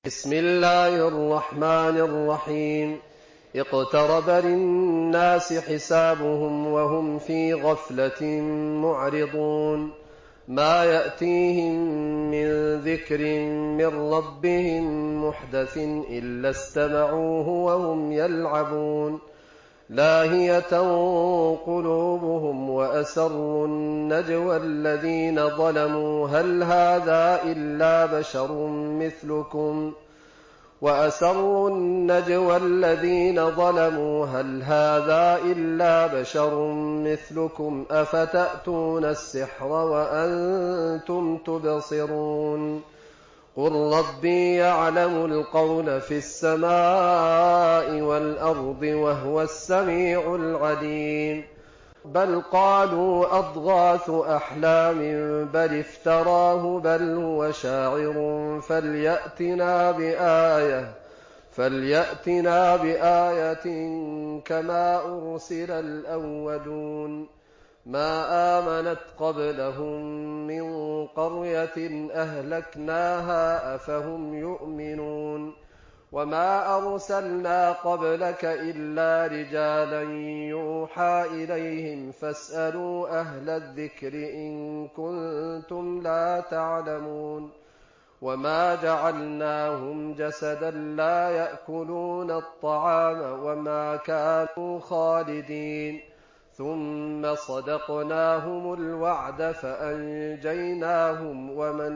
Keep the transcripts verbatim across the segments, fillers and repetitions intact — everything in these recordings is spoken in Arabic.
بسم الله الرحمن الرحيم. اقترب للناس حسابهم وهم في غفلة معرضون. ما يأتيهم من ذكر من ربهم محدث إلا استمعوه وهم يلعبون. لاهية قلوبهم وأسروا النجوى الذين ظلموا هل هذا إلا بشر مثلكم وأسروا النجوى الذين ظلموا هل هذا إلا بشر مثلكم أفتأتون السحر وأنتم تبصرون. قل ربي يعلم القول في السماء والأرض وهو السميع العليم. بل قالوا أضغاث أحلام بل افتراه بل هو شاعر فليأتنا بآية فليأتنا بآية كما أرسل الأولون. ما آمنت قبلهم من قرية أهلكناها أفهم يؤمنون. وما أرسلنا قبلك إلا رجالا يوحى إليهم فاسألوا أهل الذكر إن كنتم لا تعلمون. وما جعلناهم جسدا لا يأكلون الطعام وما كانوا خالدين. ثم صدقناهم الوعد فأنجيناهم ومن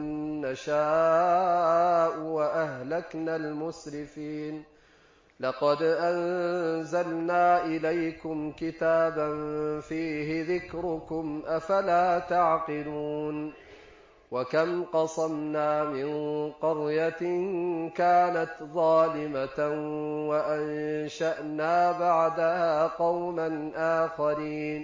نشاء وأهلكنا المسرفين. لقد أنزلنا إليكم كتابا فيه ذكركم أفلا تعقلون. وكم قصمنا من قرية كانت ظالمة وأنشأنا بعدها قوما آخرين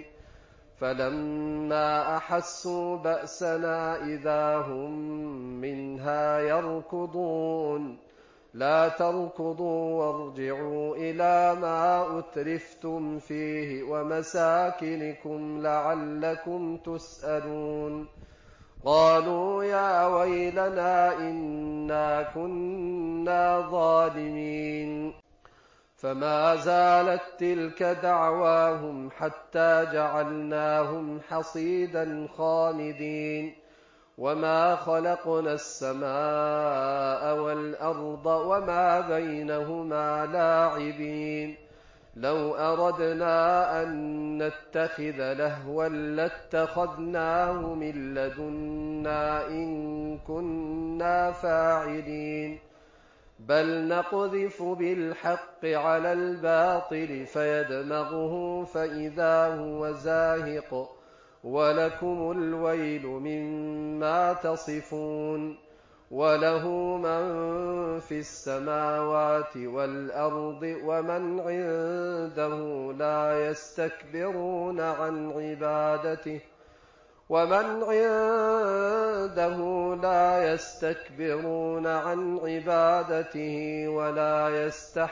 فلما أحسوا بأسنا إذا هم منها يركضون. لا تركضوا وارجعوا إلى ما أترفتم فيه ومساكنكم لعلكم تسألون. قالوا يا ويلنا إنا كنا ظالمين. فما زالت تلك دعواهم حتى جعلناهم حصيدا خامدين. وما خلقنا السماء والأرض وما بينهما لاعبين. لو أردنا أن نتخذ لهوا لاتخذناه من لدنا إن كنا فاعلين. بل نقذف بالحق على الباطل فيدمغه فإذا هو زاهق ولكم الويل مما تصفون. وله من في السماوات والأرض ومن عنده لا يستكبرون عن عبادته ومن عنده لا يستكبرون عن عبادته ولا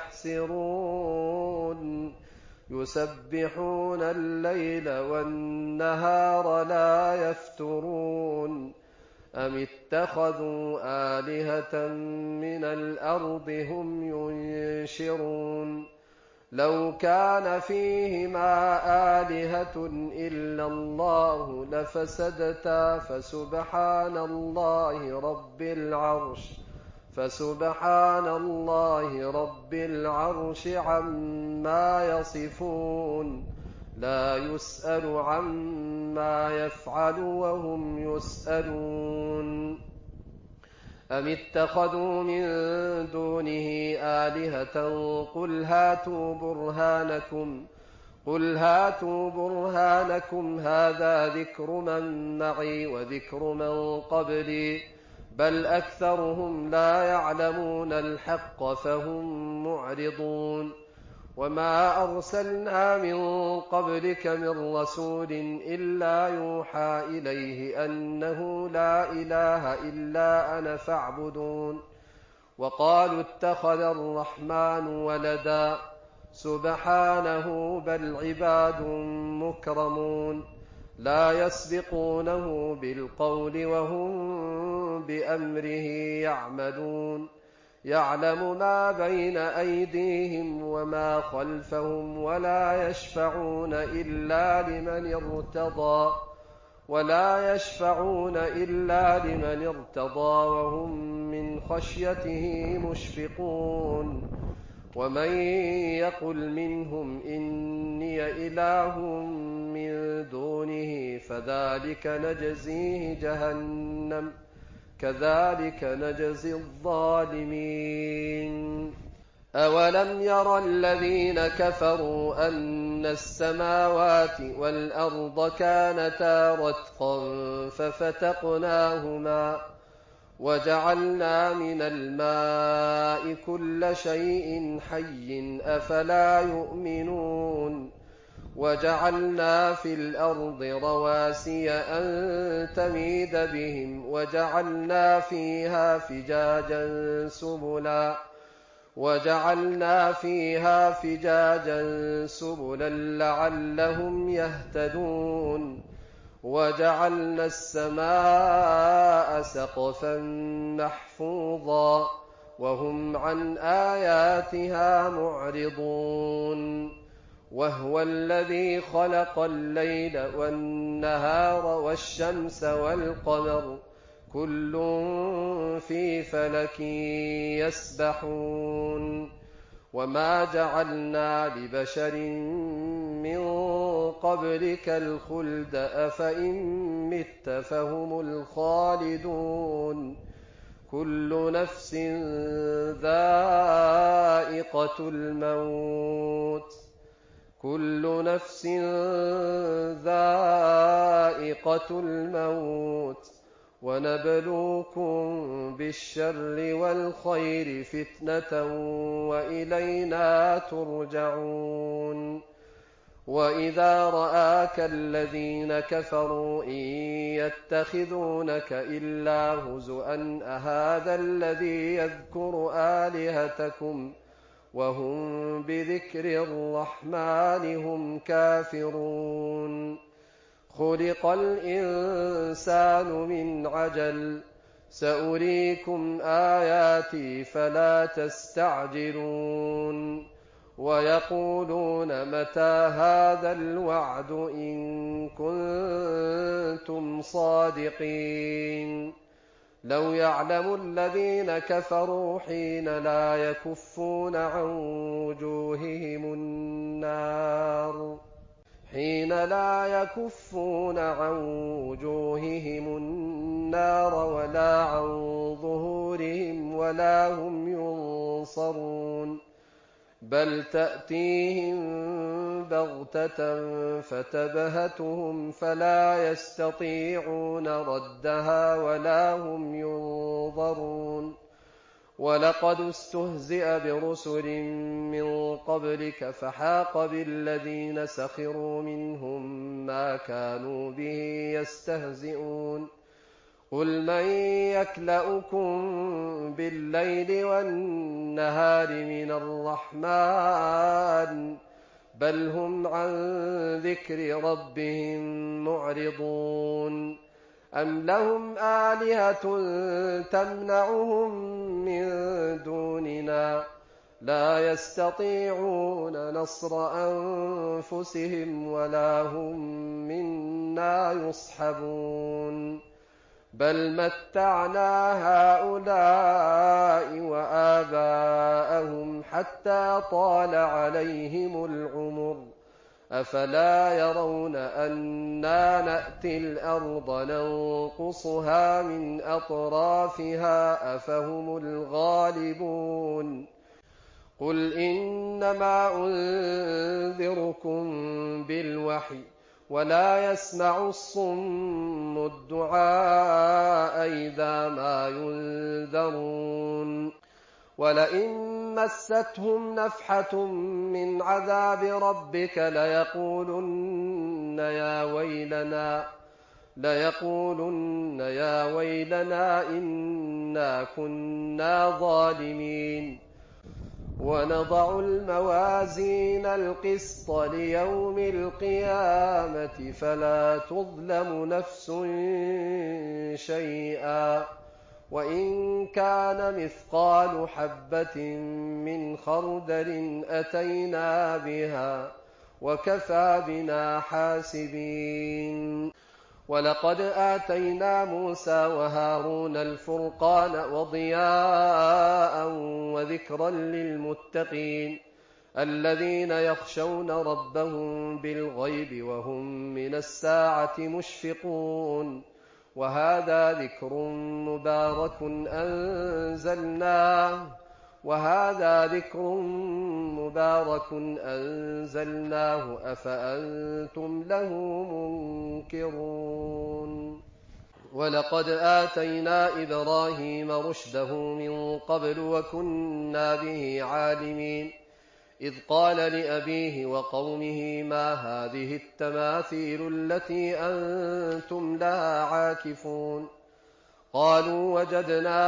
يستحسرون. يسبحون الليل والنهار لا يفترون. أم اتخذوا آلهة من الأرض هم ينشرون. لو كان فيهما آلهة إلا الله لفسدتا فسبحان الله رب العرش فسبحان الله رب العرش عما يصفون. لا يسأل عما يفعل وهم يسألون. أم اتخذوا من دونه آلهة قل هاتوا برهانكم قل هاتوا برهانكم هذا ذكر من معي وذكر من قبلي بل أكثرهم لا يعلمون الحق فهم معرضون. وما أرسلنا من قبلك من رسول إلا يوحى إليه أنه لا إله إلا أنا فاعبدون. وقالوا اتخذ الرحمن ولدا سبحانه بل عباد مكرمون لا يسبقونه بالقول وهم بأمره يعملون. يعلم ما بين أيديهم وما خلفهم ولا يشفعون إلا لمن ارتضى ولا يشفعون إلا لمن ارتضى وهم من خشيته مشفقون ومن يقل منهم إني إله من دونه فذلك نجزيه جهنم كذلك نجزي الظالمين أولم ير الذين كفروا أن السماوات والأرض كانتا رتقا ففتقناهما وجعلنا من الماء كل شيء حي أفلا يؤمنون وجعلنا في الأرض رواسي أن تميد بهم وجعلنا فيها فجاجا سبلا وجعلنا فيها فجاجا سبلا لعلهم يهتدون وجعلنا السماء سقفا محفوظا وهم عن آياتها معرضون وهو الذي خلق الليل والنهار والشمس والقمر كل في فلك يسبحون وما جعلنا لبشر من قبلك الخلد أفإن مت فهم الخالدون كل نفس ذائقة الموت كل نفس ذائقة الموت ونبلوكم بالشر والخير فتنة وإلينا ترجعون وإذا رآك الذين كفروا إن يتخذونك إلا هزؤا أهذا الذي يذكر آلهتكم وهم بذكر الرحمن هم كافرون خلق الإنسان من عجل سأريكم آياتي فلا تستعجلون ويقولون متى هذا الوعد إن كنتم صادقين لو يعلم الذين كفروا حين لا يكفون عن وجوههم النار حين لا يكفون عن وجوههم النار ولا عن ظهورهم ولا هم ينصرون بل تأتيهم بغتة فتبهتهم فلا يستطيعون ردها ولا هم ينظرون ولقد استهزئ برسل من قبلك فحاق بالذين سخروا منهم ما كانوا به يستهزئون قل من يكلؤكم بالليل والنهار من الرحمن بل هم عن ذكر ربهم معرضون أم لهم آلهة تمنعهم من دوننا لا يستطيعون نصر أنفسهم ولا هم منا يصحبون بل متعنا هؤلاء وآباءهم حتى طال عليهم العمر أفلا يرون أنا نأتي الأرض ننقصها من أطرافها أفهم الغالبون قل إنما أنذركم بالوحي ولا يسمع الصم الدعاء إذا ما ينذرون ولئن مستهم نفحة من عذاب ربك ليقولن يا ويلنا ليقولن يا ويلنا إنا كنا ظالمين ونضع الموازين القسط ليوم القيامة فلا تظلم نفس شيئا وإن كان مثقال حبة من خردل أتينا بها وكفى بنا حاسبين. ولقد آتينا موسى وهارون الفرقان وضياء وذكرا للمتقين الذين يخشون ربهم بالغيب وهم من الساعة مشفقون. وهذا ذكر مبارك أنزلناه وهذا ذكر مبارك أنزلناه أفأنتم له منكرون. ولقد آتينا إبراهيم رشده من قبل وكنا به عالمين. إذ قال لأبيه وقومه ما هذه التماثيل التي أنتم لها عاكفون؟ قالوا وجدنا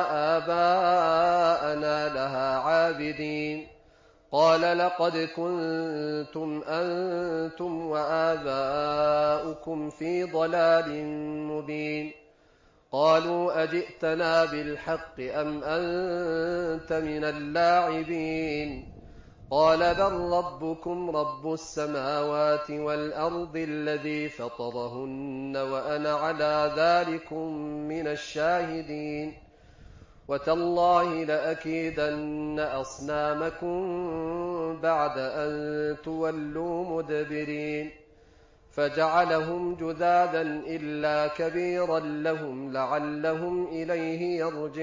آباءنا لها عابدين. قال لقد كنتم أنتم وآباؤكم في ضلال مبين. قالوا أجئتنا بالحق أم أنت من اللاعبين؟ قال بل ربكم رب السماوات والأرض الذي فطرهن وأنا على ذلكم من الشاهدين. وتالله لأكيدن أصنامكم بعد أن تولوا مدبرين. فجعلهم جذاذا إلا كبيرا لهم لعلهم إليه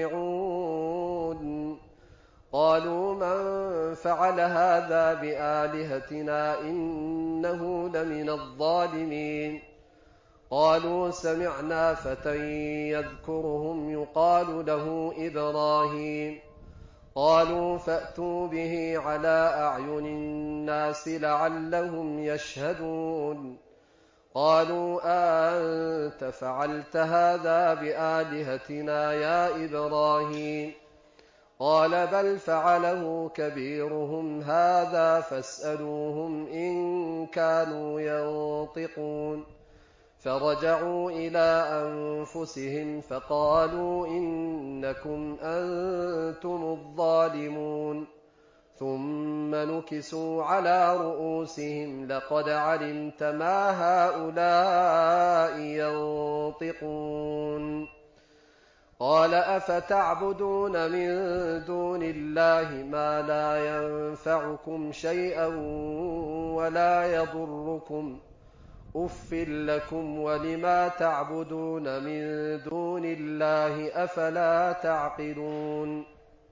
يرجعون. قالوا من فعل هذا بآلهتنا إنه لمن الظالمين. قالوا سمعنا فتى يذكرهم يقال له إبراهيم. قالوا فأتوا به على أعين الناس لعلهم يشهدون. قالوا أنت فعلت هذا بآلهتنا يا إبراهيم؟ قال بل فعله كبيرهم هذا فاسألوهم إن كانوا ينطقون. فرجعوا إلى أنفسهم فقالوا إنكم أنتم الظالمون. ثم نكسوا على رؤوسهم لقد علمت ما هؤلاء ينطقون. قال أفتعبدون من دون الله ما لا ينفعكم شيئا ولا يضركم أف لكم ولما تعبدون من دون الله أفلا تعقلون.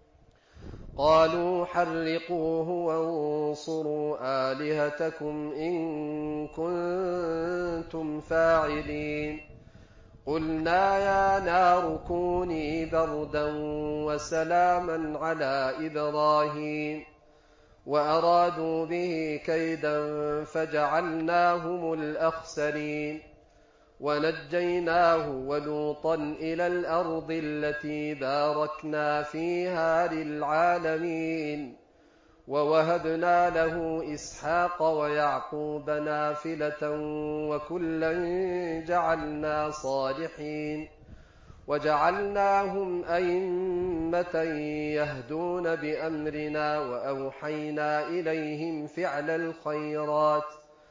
قالوا حرقوه وانصروا آلهتكم إن كنتم فاعلين. قلنا يا نار كوني بردا وسلاما على إبراهيم وأرادوا به كيدا فجعلناهم الأخسرين. ونجيناه ولوطا إلى الأرض التي باركنا فيها للعالمين. ووهبنا له إسحاق ويعقوب نافلة وكلا جعلنا صالحين. وجعلناهم أئمة يهدون بأمرنا وأوحينا إليهم فعل الخيرات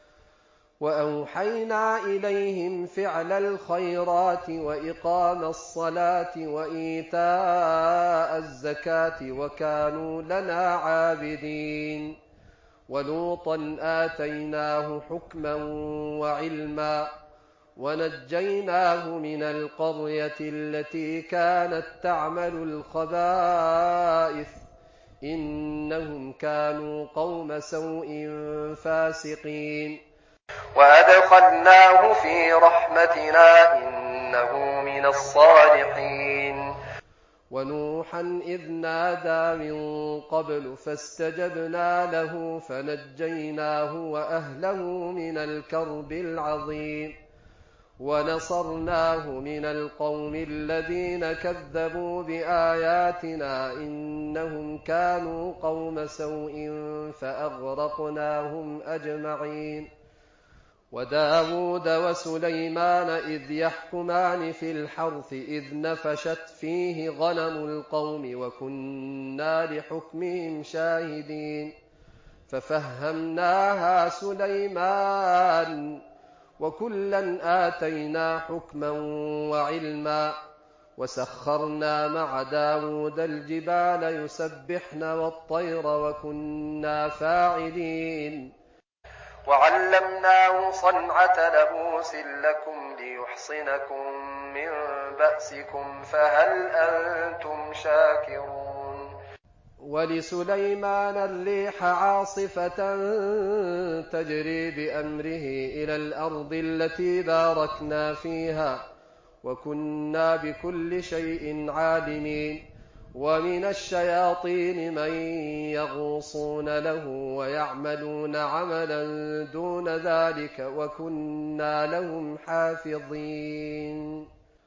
وأوحينا إليهم فعل الخيرات وإقام الصلاة وإيتاء الزكاة وكانوا لنا عابدين. ولوطا آتيناه حكما وعلما ونجيناه من القرية التي كانت تعمل الخبائث إنهم كانوا قوم سوء فاسقين. وأدخلناه في رحمتنا إنه من الصالحين. ونوحا إذ نادى من قبل فاستجبنا له فنجيناه وأهله من الكرب العظيم. ونصرناه من القوم الذين كذبوا بآياتنا إنهم كانوا قوم سوء فأغرقناهم أجمعين. وداود وسليمان إذ يحكمان في الحرث إذ نفشت فيه غنم القوم وكنا لحكمهم شاهدين ففهمناها سليمان وكلا آتينا حكما وعلما وسخرنا مع داود الجبال يسبحن والطير وكنا فاعلين وعلمناه صنعة لبوس لكم ليحصنكم من بأسكم فهل أنتم شاكرون ولسليمان الريح عاصفة تجري بأمره إلى الأرض التي باركنا فيها وكنا بكل شيء عالمين ومن الشياطين من يغوصون له ويعملون عملا دون ذلك وكنا لهم حافظين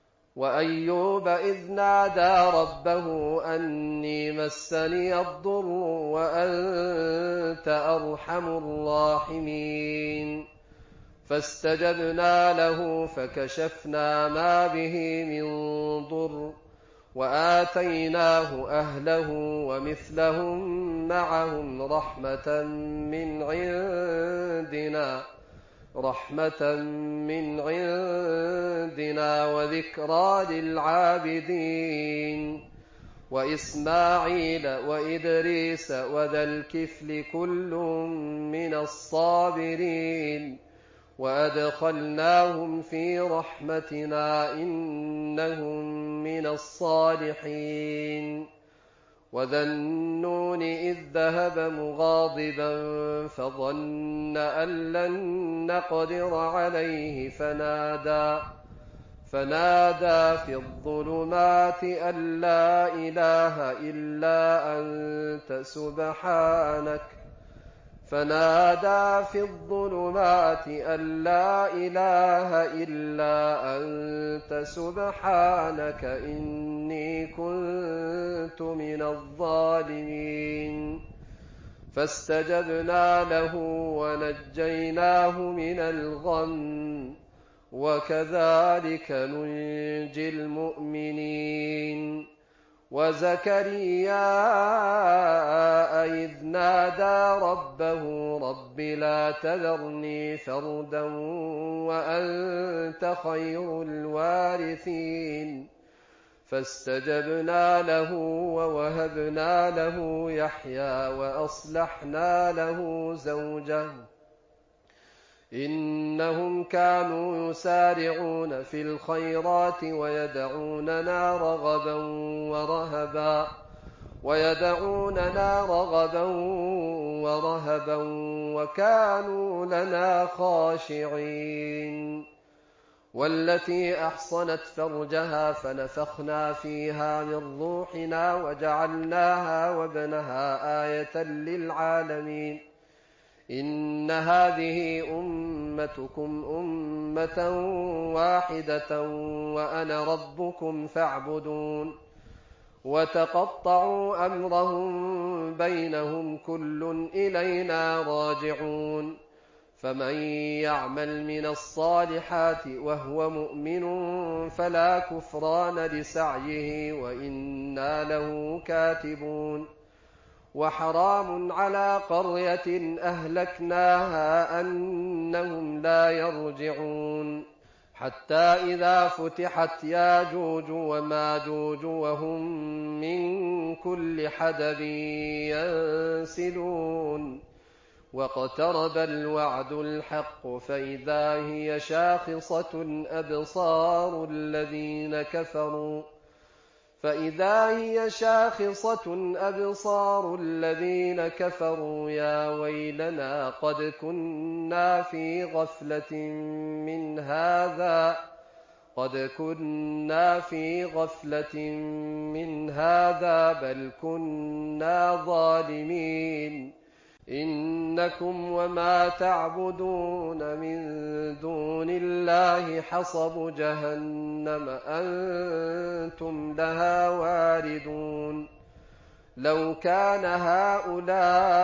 وأيوب إذ نادى ربه أني مسني الضر وأنت أرحم الراحمين فاستجبنا له فكشفنا ما به من ضر وآتيناه أهله ومثلهم معهم رحمة من عندنا رحمة من عندنا وذكرى للعابدين وإسماعيل وإدريس وذا الكفل كل من الصابرين وأدخلناهم في رحمتنا إنهم من الصالحين وذا النون إذ ذهب مغاضبا فظن أن لن نقدر عليه فنادى فنادى في الظلمات أن لا إله إلا أنت سبحانك فنادى في الظلمات أن لا إله إلا أنت سبحانك إني كنت من الظالمين فاستجبنا له ونجيناه من الغم وكذلك ننجي المؤمنين وزكريا إذ نادى ربه رب لا تذرني فردا وأنت خير الوارثين فاستجبنا له ووهبنا له يحيى وأصلحنا له زوجه إنهم كانوا يسارعون في الخيرات ويدعوننا رغبا ورهبا ويدعوننا رغبا ورهبا وكانوا لنا خاشعين والتي أحصنت فرجها فنفخنا فيها من روحنا وجعلناها وابنها آية للعالمين إن هذه أمتكم أمة واحدة وأنا ربكم فاعبدون وتقطعوا أمرهم بينهم كل إلينا راجعون فمن يعمل من الصالحات وهو مؤمن فلا كفران لسعيه وإنا له كاتبون وحرام على قرية أهلكناها أنهم لا يرجعون حتى إذا فتحت ياجوج وماجوج وهم من كل حدب ينسلون واقترب الوعد الحق فإذا هي شاخصة أبصار الذين كفروا فإذا هي شاخصة أبصار الذين كفروا يا ويلنا قد كنا في غفلة من هذا قد كنا في غفلة من هذا بل كنا ظالمين إنكم وما تعبدون من دون الله حصب جهنم أنتم لها واردون لو كان هؤلاء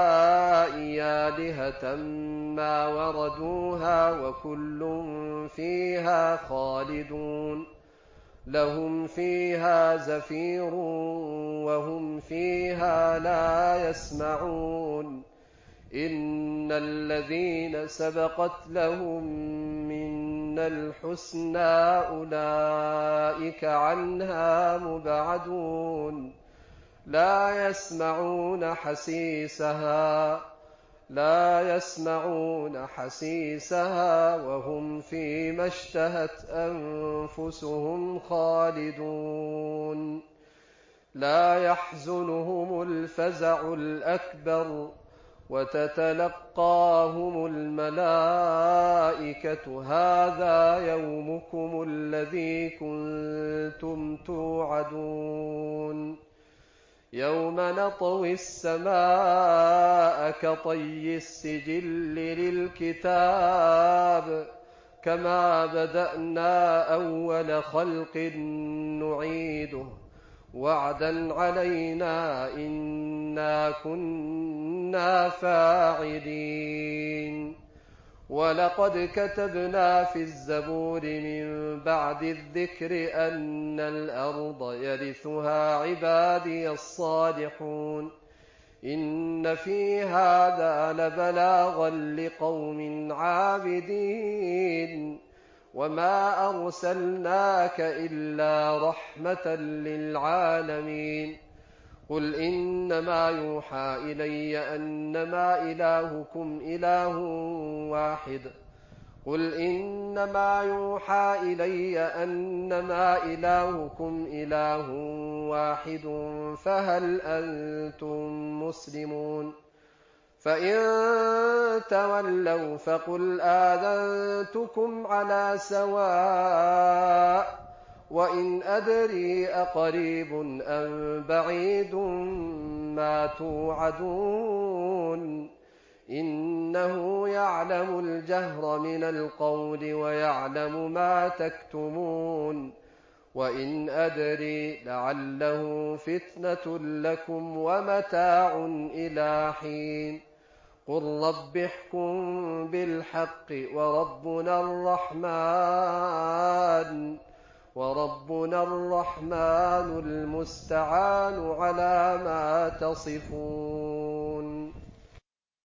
آلهة ما وردوها وكل فيها خالدون لهم فيها زفير وهم فيها لا يسمعون إن الذين سبقت لهم منا الحسنى أولئك عنها مبعدون لا يسمعون حسيسها لا يسمعون حسيسها وهم فيما اشتهت أنفسهم خالدون لا يحزنهم الفزع الأكبر وتتلقاهم الملائكة هذا يومكم الذي كنتم توعدون يوم نطوي السماء كطي السجل للكتاب كما بدأنا أول خلق نعيده وعدا علينا إنا كنا فاعلين ولقد كتبنا في الزبور من بعد الذكر أن الأرض يرثها عبادي الصالحون إن في هذا لبلاغا لقوم عابدين وما أرسلناك إلا رحمة للعالمين قل إنما يوحى إلي أنما إلهكم إله واحد قل إنما يوحى إلي أنما إلهكم إله واحد فهل أنتم مسلمون فإن تولوا فقل آذنتكم على سواء وإن أدري أقريب أم بعيد ما توعدون إنه يعلم الجهر من القول ويعلم ما تكتمون وإن أدري لعله فتنة لكم ومتاع إلى حين قل رب احكم بالحق وربنا الرحمن وربنا الرحمن المستعان على ما تصفون.